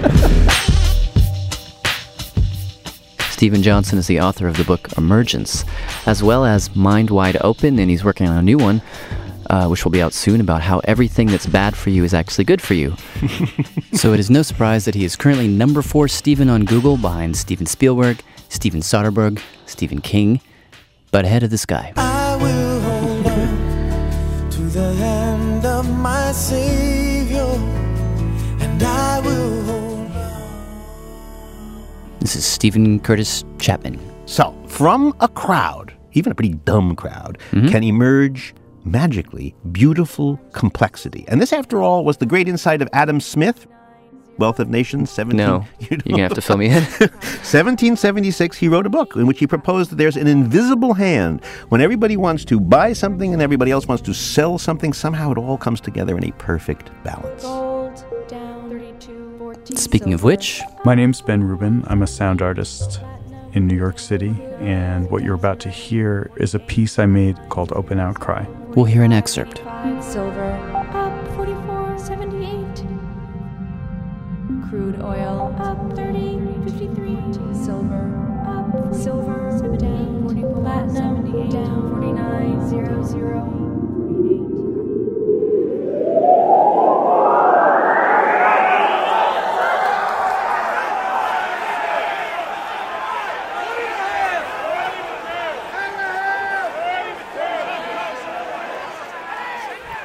Steven Johnson is the author of the book Emergence, as well as Mind Wide Open, and he's working on a new one, uh, which will be out soon, about how everything that's bad for you is actually good for you. So it is no surprise that he is currently number four Steven on Google, behind Steven Spielberg, Steven Soderbergh, Stephen King, but ahead of this guy. I will hold on to the hand of my Savior, and I will hold on. This is Stephen Curtis Chapman. So, from a crowd, even a pretty dumb crowd, Mm-hmm. can emerge magically beautiful complexity. And this, after all, was the great insight of Adam Smith, Wealth of Nations, seventeen No, you you're going to have to fill me in. seventeen seventy-six, he wrote a book in which he proposed that there's an invisible hand. When everybody wants to buy something and everybody else wants to sell something, somehow it all comes together in a perfect balance. Speaking of which, my name's Ben Rubin. I'm a sound artist in New York City, and what you're about to hear is a piece I made called Open Outcry. we'll hear an excerpt. Silver up forty-four seventy-eight. Crude oil up thirty fifty-three. Silver up silver down forty-four. Platinum down forty-nine zero zero.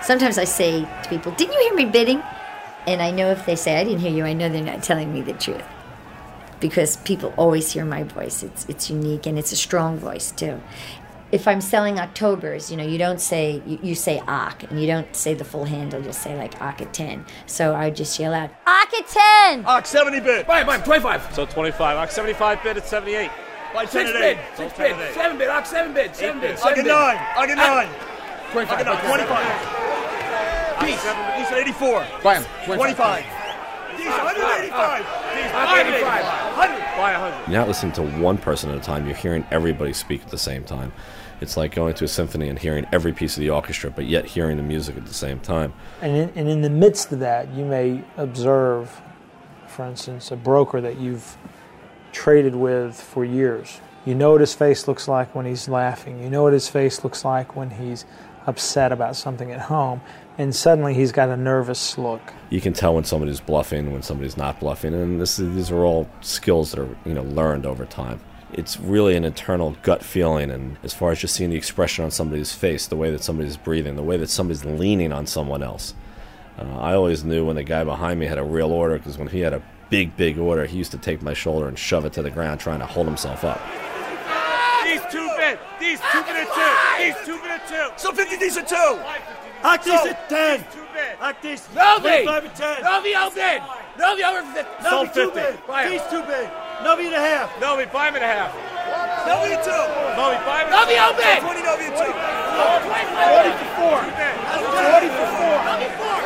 Sometimes I say to people, didn't you hear me bidding? And I know if they say I didn't hear you, I know they're not telling me the truth. Because people always hear my voice. It's it's unique, and it's a strong voice, too. If I'm selling Octobers, you know, you don't say, you, you say Ock, and you don't say the full handle, you say like Ock at ten. So I just yell out, Ock at ten! Ock seventy bid. Buy, buy, twenty-five. So twenty-five. Ock seventy-five bid at seventy-eight. Buy ten Six at bid, eight. six bid, seven bid, Ock seven bid, seven bid, Ock seven at bid. nine. Ock at nine. twenty-five. Ock at nine. twenty-five. Peace. He's at eighty-four. Buy him. twenty-five. He's one hundred eighty-five. He's one hundred eighty-five. one hundred. Buy one hundred. You're not listening to one person at a time. You're hearing everybody speak at the same time. It's like going to a symphony and hearing every piece of the orchestra, but yet hearing the music at the same time. And in, and in the midst of that, you may observe, for instance, a broker that you've traded with for years. You know what his face looks like when he's laughing. You know what his face looks like when he's upset about something at home. And suddenly he's got a nervous look. You can tell when somebody's bluffing, when somebody's not bluffing, and this is, these are all skills that are, you know, learned over time. It's really an internal gut feeling, and as far as just seeing the expression on somebody's face, the way that somebody's breathing, the way that somebody's leaning on someone else. Uh, I always knew when the guy behind me had a real order, because when he had a big, big order, he used to take my shoulder and shove it to the ground, trying to hold himself up. These two bid. These two bid at two. These two bid at two. So fifty these at two. Act these at ten. Act these. Novi. twenty-five at ten. Novi out bid. Novi over fifty. Sold fifty. These two bid. Novi and a half. Novi, five and a half. Novi at two. Novi, five and a half. Novi out bid. twenty Novi at two. forty for four. forty for four. Novi four.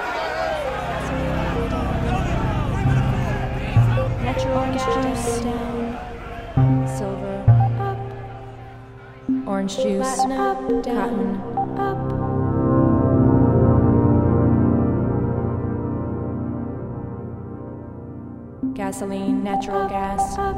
Natural gas down, silver up, orange juice up, cotton up. Gasoline, natural gas up.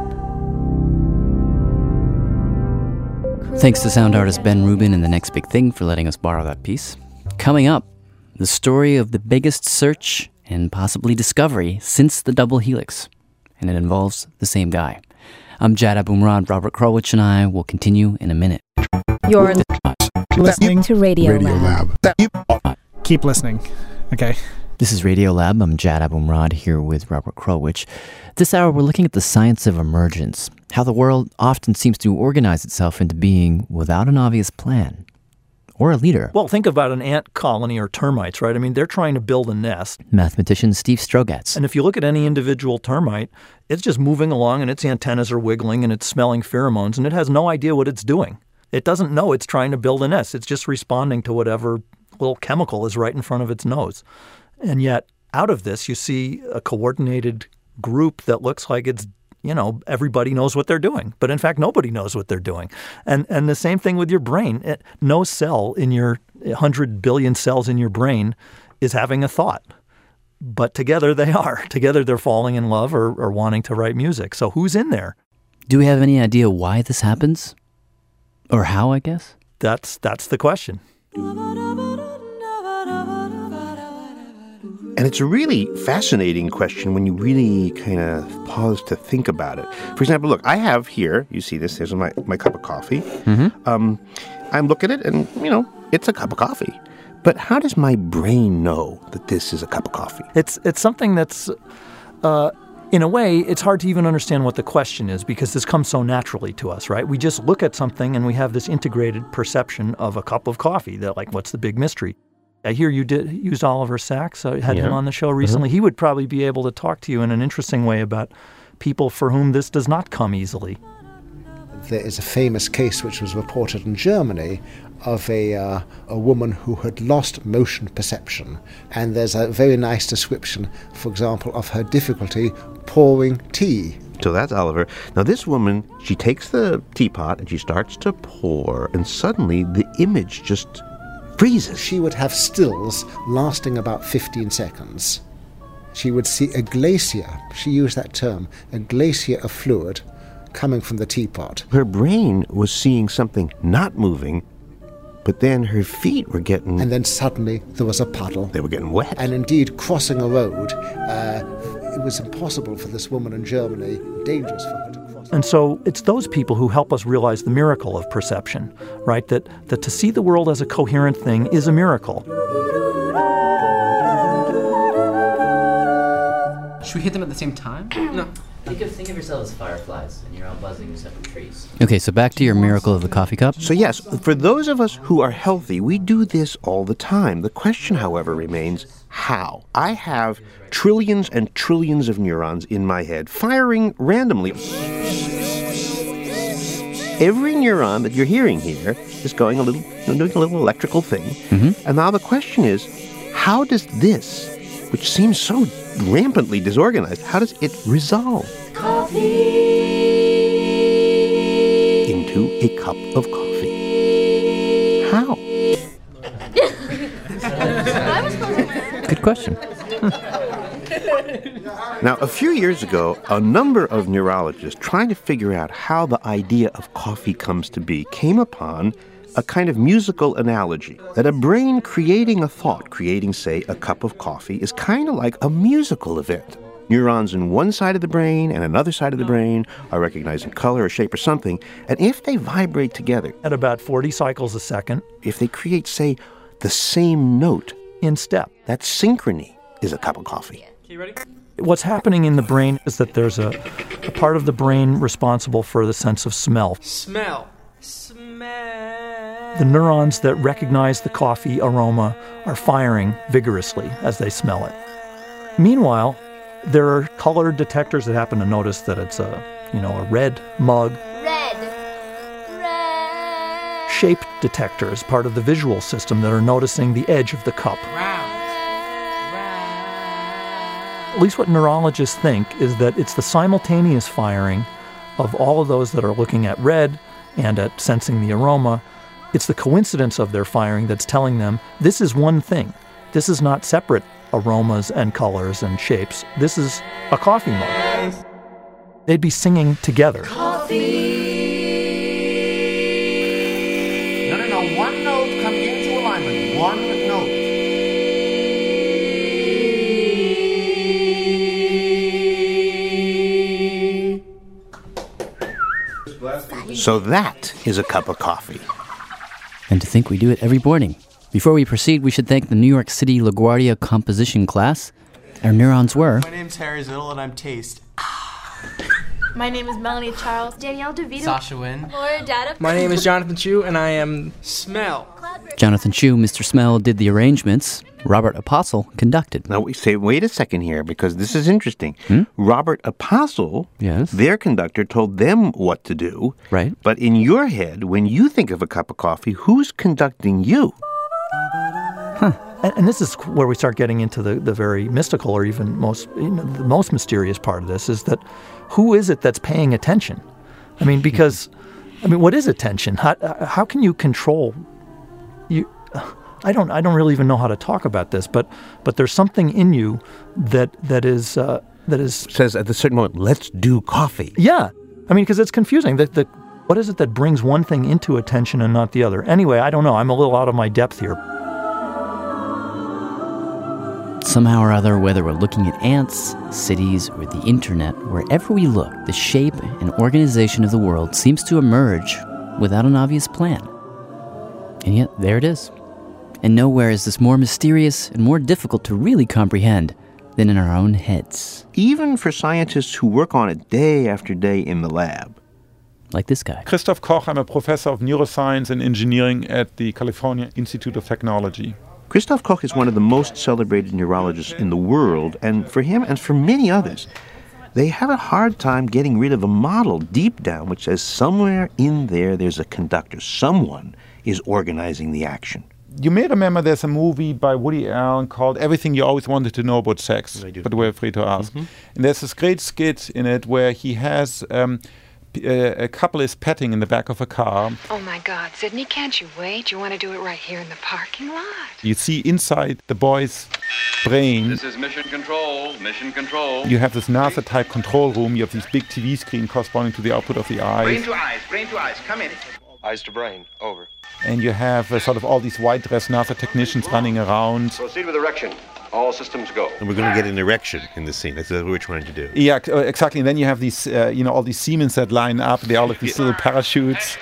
Thanks to sound artist Ben Rubin and The Next Big Thing for letting us borrow that piece. Coming up, the story of the biggest search and possibly discovery since the double helix. And it involves the same guy. I'm Jad Abumrad. Robert Krulwich and I will continue in a minute. You're listening to Radio, Radio Lab. Lab. Keep listening. Okay. This is Radio Lab. I'm Jad Abumrad here with Robert Krulwich. This hour we're looking at the science of emergence, how the world often seems to organize itself into being without an obvious plan or a leader. Well, think about an ant colony or termites, right? I mean, they're trying to build a nest. Mathematician Steve Strogatz. And if you look at any individual termite, it's just moving along and its antennas are wiggling and it's smelling pheromones and it has no idea what it's doing. It doesn't know it's trying to build a nest. It's just responding to whatever little chemical is right in front of its nose. And yet, out of this, you see a coordinated group that looks like it's, you know, everybody knows what they're doing. But in fact, nobody knows what they're doing. And and the same thing with your brain. It, no cell in your one hundred billion cells in your brain is having a thought. But together they are. Together they're falling in love or, or wanting to write music. So who's in there? Do we have any idea why this happens? Or how, I guess? That's that's the question. And it's a really fascinating question when you really kind of pause to think about it. For example, look, I have here, you see this, there's my, my cup of coffee. Mm-hmm. Um, I'm looking at it and, you know, it's a cup of coffee. But how does my brain know that this is a cup of coffee? It's it's something that's, uh, in a way, it's hard to even understand what the question is because this comes so naturally to us, right? We just look at something and we have this integrated perception of a cup of coffee. That, like, what's the big mystery? I hear you did used Oliver Sacks. I had yeah. him on the show recently. Uh-huh. He would probably be able to talk to you in an interesting way about people for whom this does not come easily. There is a famous case which was reported in Germany of a uh, a woman who had lost motion perception. And there's a very nice description, for example, of her difficulty pouring tea. So that's Oliver. Now this woman, she takes the teapot and she starts to pour, and suddenly the image just freezes. She would have stills lasting about fifteen seconds. She would see a glacier, she used that term, a glacier of fluid coming from the teapot. Her brain was seeing something not moving, but then her feet were getting... And then suddenly there was a puddle. They were getting wet. And indeed, crossing a road, uh, it was impossible for this woman in Germany, dangerous for her to cross. And so it's those people who help us realize the miracle of perception, right? That, that to see the world as a coherent thing is a miracle. Should we hit them at the same time? No. Think of, think of yourself as fireflies, and you're all buzzing in separate trees. Okay, so back to your miracle of the coffee cup. So yes, for those of us who are healthy, we do this all the time. The question, however, remains how. I have trillions and trillions of neurons in my head firing randomly. Every neuron that you're hearing here is going a little, doing a little electrical thing. Mm-hmm. And now the question is, how does this, which seems so rampantly disorganized, how does it resolve Coffee into a cup of coffee? How? Good question. Now, a few years ago, a number of neurologists trying to figure out how the idea of coffee comes to be came upon a kind of musical analogy, that a brain creating a thought, creating, say, a cup of coffee, is kind of like a musical event. Neurons in one side of the brain and another side of the brain are recognizing color or shape or something, and if they vibrate together at about forty cycles a second, if they create, say, the same note in step, that synchrony is a cup of coffee. Okay, you ready? What's happening in the brain is that there's a, a part of the brain responsible for the sense of smell. Smell. The neurons that recognize the coffee aroma are firing vigorously as they smell it. Meanwhile, there are color detectors that happen to notice that it's a, you know, a red mug. Red. Red. Shape detectors, part of the visual system, that are noticing the edge of the cup. Round. At least what neurologists think is that it's the simultaneous firing of all of those that are looking at red and at sensing the aroma. It's the coincidence of their firing that's telling them this is one thing. This is not separate aromas and colors and shapes. This is a coffee mug. They'd be singing together. Coffee! No, no, no. One note coming into alignment. One note. So that is a cup of coffee. And to think we do it every morning. Before we proceed, we should thank the New York City LaGuardia composition class. Our neurons were... My name's Harry Zittle, and I'm Taste. My name is Melanie Charles. Danielle DeVito. Sasha Wynn. Laura Data. My name is Jonathan Chu, and I am Smell. Jonathan Chu, Mister Smell, did the arrangements. Robert Apostle conducted. Now, we say, wait a second here, because this is interesting. Hmm? Robert Apostle, yes, their conductor, told them what to do. Right. But in your head, when you think of a cup of coffee, who's conducting you? Huh. And, and this is where we start getting into the, the very mystical, or even most, you know, the most mysterious part of this, is that who is it that's paying attention? I mean, because, I mean, what is attention? How, how can you control you? I don't. I don't really even know how to talk about this, but but there's something in you that that is uh, that is says at a certain moment, let's do coffee. Yeah, I mean, because it's confusing. That the what is it that brings one thing into attention and not the other? Anyway, I don't know. I'm a little out of my depth here. Somehow or other, whether we're looking at ants, cities, or the internet, wherever we look, the shape and organization of the world seems to emerge without an obvious plan. And yet, there it is. And nowhere is this more mysterious and more difficult to really comprehend than in our own heads. Even for scientists who work on it day after day in the lab. Like this guy. Christoph Koch, I'm a professor of neuroscience and engineering at the California Institute of Technology. Christoph Koch is one of the most celebrated neurologists in the world, and for him and for many others, they have a hard time getting rid of a model deep down which says somewhere in there there's a conductor. Someone is organizing the action. You may remember there's a movie by Woody Allen called Everything You Always Wanted to Know About Sex, but We're Afraid to Ask. Mm-hmm. And there's this great skit in it where he has um, a, a couple is petting in the back of a car. Oh my God, Sydney, can't you wait? You want to do it right here in the parking lot? You see inside the boy's brain. This is Mission Control, Mission Control. You have this NASA-type control room. You have this big T V screen corresponding to the output of the eyes. Brain to eyes, brain to eyes, come in. Eyes to brain. Over. And you have uh, sort of all these white dress NASA technicians running around. Proceed with erection. All systems go. And we're going to get an erection in this scene. That's what we're trying to do. Yeah, uh, exactly. And then you have these, uh, you know, all these Siemens that line up. They all have these little parachutes.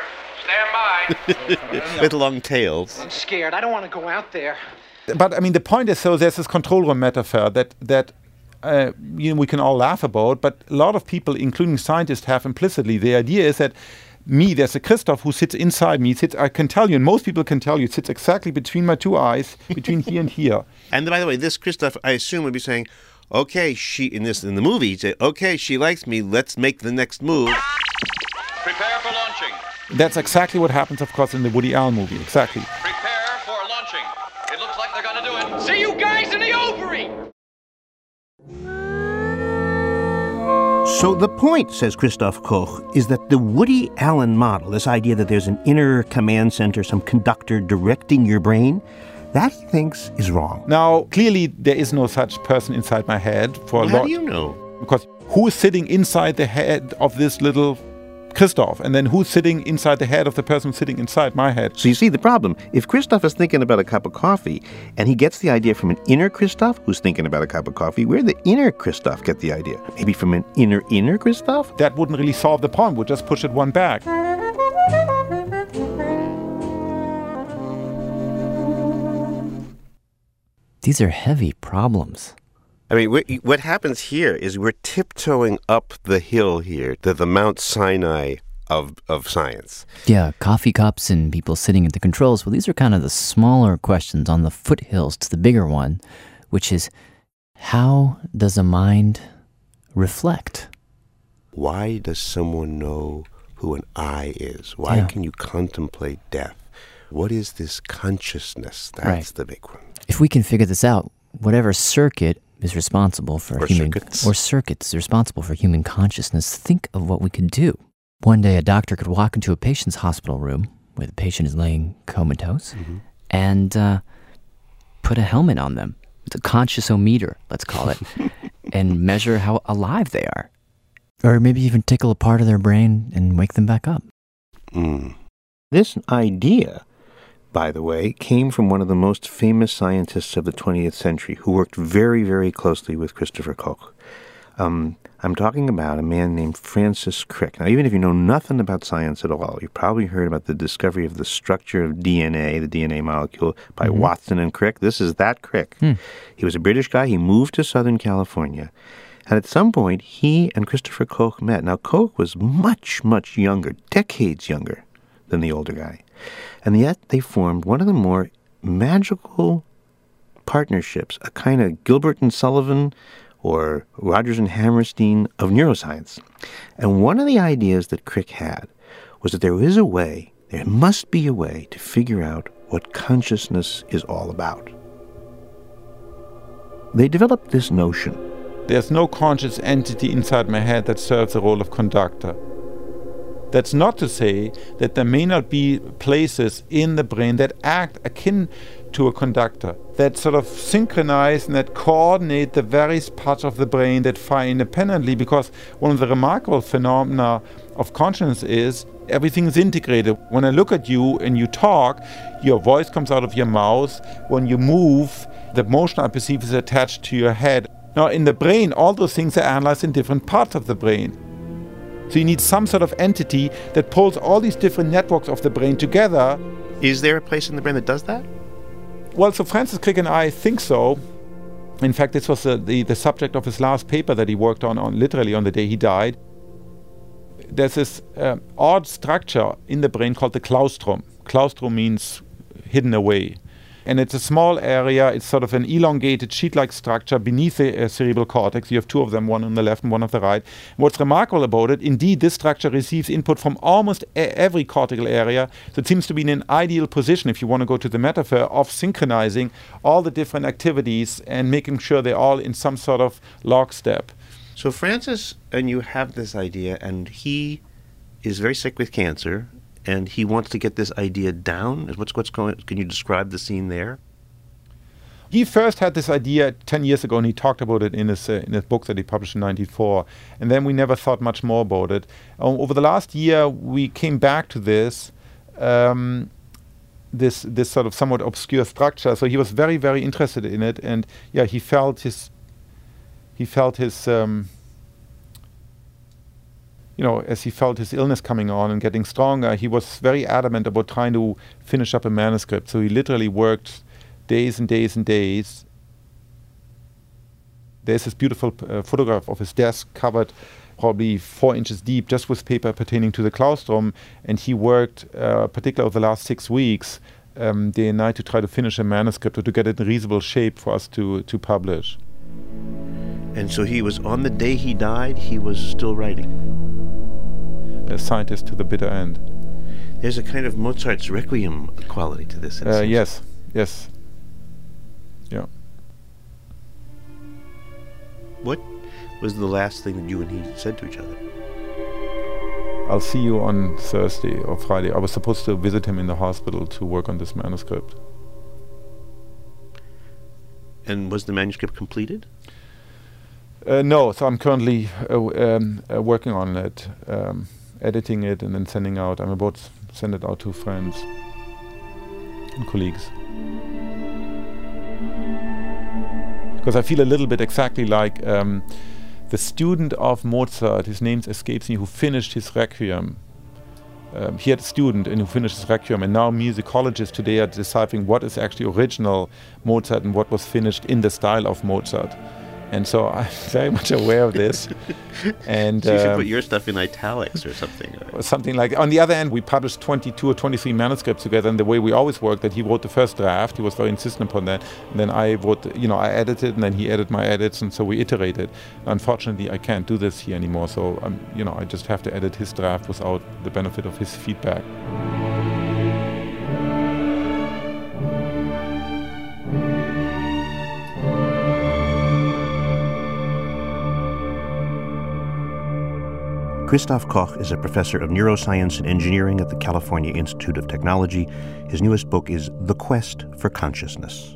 With long tails. I'm scared. I don't want to go out there. But I mean, the point is, so there's this control room metaphor that that uh, you know we can all laugh about, but a lot of people, including scientists, have implicitly. The idea is that me, there's a Christoph who sits inside me. Sits, I can tell you, and most people can tell you, it sits exactly between my two eyes, between here and here. And by the way, this Christoph, I assume, would be saying, "Okay, she in this in the movie, he'd say, okay, she likes me. Let's make the next move." Prepare for launching. That's exactly what happens, of course, in the Woody Allen movie. Exactly. Prepare for launching. It looks like they're gonna do it. See you guys in the ovary! So the point, says Christoph Koch, is that the Woody Allen model, this idea that there's an inner command center, some conductor directing your brain, that he thinks is wrong. Now, clearly, there is no such person inside my head for a How lot. do you know? Because who is sitting inside the head of this little Christoph, and then who's sitting inside the head of the person sitting inside my head? So you see the problem. If Christoph is thinking about a cup of coffee, and he gets the idea from an inner Christoph who's thinking about a cup of coffee, where did the inner Christoph get the idea? Maybe from an inner inner Christoph? That wouldn't really solve the problem. We'll just push it one back. These are heavy problems. I mean, what, what happens here is we're tiptoeing up the hill here to the Mount Sinai of of science. Yeah, coffee cups and people sitting at the controls. Well, these are kind of the smaller questions on the foothills to the bigger one, which is, how does a mind reflect? Why does someone know who an I is? Why Yeah. can you contemplate death? What is this consciousness? That's Right. the big one. If we can figure this out, whatever circuit is responsible for Or human circuits. or circuits responsible for human consciousness, think of what we could do. One day a doctor could walk into a patient's hospital room where the patient is laying comatose Mm-hmm. and uh, put a helmet on them. It's a consciousometer, let's call it, and measure how alive they are. Or maybe even tickle a part of their brain and wake them back up. Mm. This idea, by the way, came from one of the most famous scientists of the twentieth century who worked very, very closely with Christopher Koch. Um, I'm talking about a man named Francis Crick. Now, even if you know nothing about science at all, you've probably heard about the discovery of the structure of D N A, the D N A molecule, by Mhm. Watson and Crick. This is that Crick. Hmm. He was a British guy. He moved to Southern California. And at some point, he and Christopher Koch met. Now, Koch was much, much younger, decades younger than the older guy. And yet they formed one of the more magical partnerships, a kind of Gilbert and Sullivan or Rogers and Hammerstein of neuroscience. And one of the ideas that Crick had was that there is a way, there must be a way to figure out what consciousness is all about. They developed this notion. There's no conscious entity inside my head that serves the role of conductor. That's not to say that there may not be places in the brain that act akin to a conductor, that sort of synchronize and that coordinate the various parts of the brain that fire independently, because one of the remarkable phenomena of consciousness is everything is integrated. When I look at you and you talk, your voice comes out of your mouth. When you move, the motion I perceive is attached to your head. Now, in the brain, all those things are analyzed in different parts of the brain. So you need some sort of entity that pulls all these different networks of the brain together. Is there a place in the brain that does that? Well, so Francis Crick and I think so. In fact, this was the, the, the subject of his last paper that he worked on, on literally on the day he died. There's this uh, odd structure in the brain called the claustrum. Claustrum means hidden away. And it's a small area. It's sort of an elongated sheet-like structure beneath the uh, cerebral cortex. You have two of them, one on the left and one on the right. And what's remarkable about it, indeed, this structure receives input from almost a- every cortical area. So it seems to be in an ideal position, if you want to go to the metaphor, of synchronizing all the different activities and making sure they're all in some sort of lockstep. So Francis and you have this idea, and he is very sick with cancer, and he wants to get this idea down. What's what's going? Can you describe the scene there? He first had this idea ten years ago, and he talked about it in his uh, in his book that he published in ninety-four. And then we never thought much more about it. Um, over the last year, we came back to this, um, this this sort of somewhat obscure structure. So he was very, very interested in it, and yeah, he felt his he felt his. Um, You know, as he felt his illness coming on and getting stronger, he was very adamant about trying to finish up a manuscript. So he literally worked days and days and days. There's this beautiful uh, photograph of his desk covered probably four inches deep just with paper pertaining to the claustrum. And he worked, uh, particularly over the last six weeks, um, day and night to try to finish a manuscript or to get it in reasonable shape for us to, to publish. And so he was, on the day he died, he was still writing. A scientist to the bitter end. There's a kind of Mozart's Requiem quality to this. Uh, yes, yes. Yeah. What was the last thing that you and he said to each other? I'll see you on Thursday or Friday. I was supposed to visit him in the hospital to work on this manuscript. And was the manuscript completed? Uh, no, so I'm currently uh, um, uh, working on it, um, editing it and then sending out. I'm about to send it out to friends and colleagues. Because I feel a little bit exactly like um, the student of Mozart, his name escapes me, who finished his Requiem. Um, he had a student and who finished his Requiem, and now musicologists today are deciphering what is actually original Mozart and what was finished in the style of Mozart. And so I'm very much aware of this. And so you should um, put your stuff in italics or something. Or something like. On the other hand, we published twenty-two or twenty-three manuscripts together, and the way we always worked, that he wrote the first draft. He was very insistent upon that. And then I wrote, you know, I edited, and then he edited my edits, and so we iterated. Unfortunately, I can't do this here anymore. So, um, you know, I just have to edit his draft without the benefit of his feedback. Christoph Koch is a professor of neuroscience and engineering at the California Institute of Technology. His newest book is The Quest for Consciousness.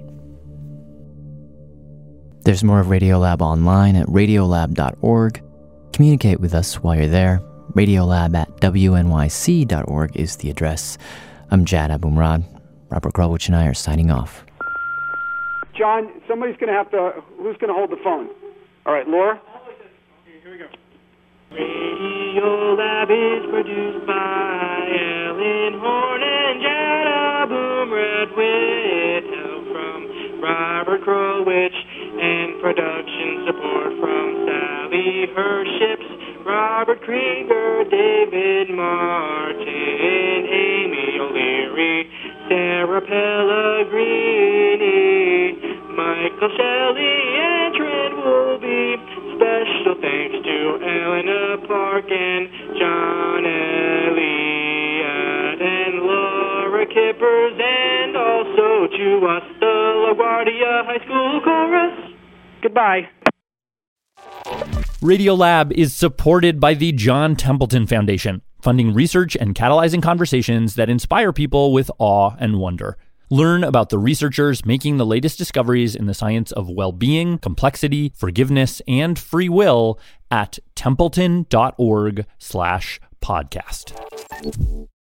There's more of Radiolab online at radiolab dot org. Communicate with us while you're there. Radiolab at w n y c dot org is the address. I'm Jad Abumrad. Robert Krulwich and I are signing off. John, somebody's going to have to... Who's going to hold the phone? All right, Laura? Okay, here we go. Radiolab is produced by Ellen Horn and Jad Abumrad with help from Robert Krulwich and production support from Sally Herships, Robert Krieger, David Martin, Amy O'Leary, Sarah Pellegrini, Michael Shelley, and Trent Woolby. Special thanks to Eleanor Park and John Elliott and Laura Kippers, and also to us, the LaGuardia High School Chorus. Goodbye. Radiolab is supported by the John Templeton Foundation, funding research and catalyzing conversations that inspire people with awe and wonder. Learn about the researchers making the latest discoveries in the science of well-being, complexity, forgiveness, and free will at templeton dot org slash podcast.